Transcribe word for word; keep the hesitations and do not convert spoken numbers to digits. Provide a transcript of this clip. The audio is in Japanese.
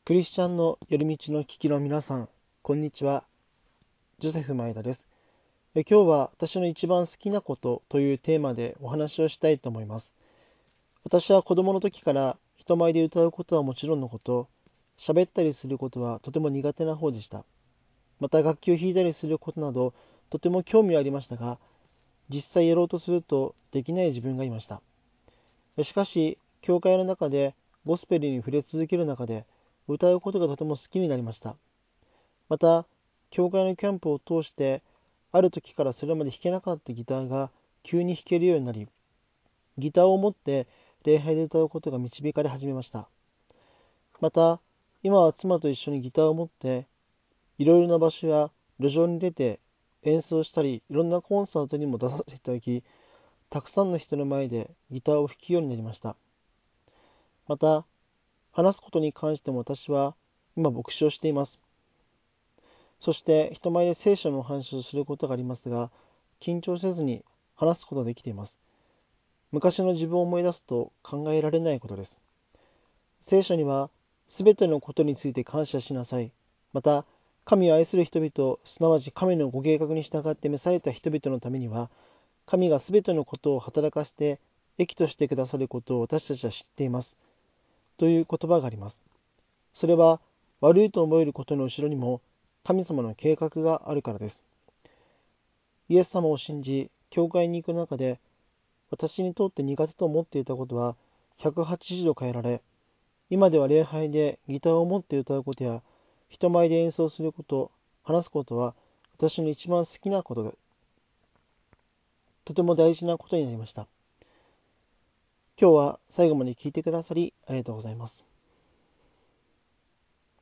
クリスチャンの寄り道の聞きの皆さん、こんにちは。ジョセフ前田です。え今日は私の一番好きなことというテーマでお話をしたいと思います。私は子供の時から人前で歌うことはもちろんのこと、喋ったりすることはとても苦手な方でした。また楽器を弾いたりすることなど、とても興味はありましたが、実際やろうとするとできない自分がいました。しかし、教会の中でゴスペルに触れ続ける中で、歌うことがとても好きになりました。また、教会のキャンプを通して、ある時からそれまで弾けなかったギターが急に弾けるようになり、ギターを持って礼拝で歌うことが導かれ始めました。また、今は妻と一緒にギターを持って、いろいろな場所や路上に出て演奏したり、いろんなコンサートにも出させていただき、たくさんの人の前でギターを弾くようになりました。また、話すことに関しても私は今牧師をしています。そして人前で聖書のお話をすることがありますが、緊張せずに話すことができています。昔の自分を思い出すと考えられないことです。聖書には、すべてのことについて感謝しなさい。また、神を愛する人々、すなわち神のご計画に従って召された人々のためには、神がすべてのことを働かせて益としてくださることを私たちは知っています。という言葉があります。それは、悪いと思えることの後ろにも、神様の計画があるからです。イエス様を信じ、教会に行く中で、私にとって苦手と思っていたことはひゃくはちじゅうど変えられ、今では礼拝でギターを持って歌うことや、人前で演奏すること、話すことは私の一番好きなことで、とても大事なことになりました。今日は最後まで聞いてくださりありがとうございます。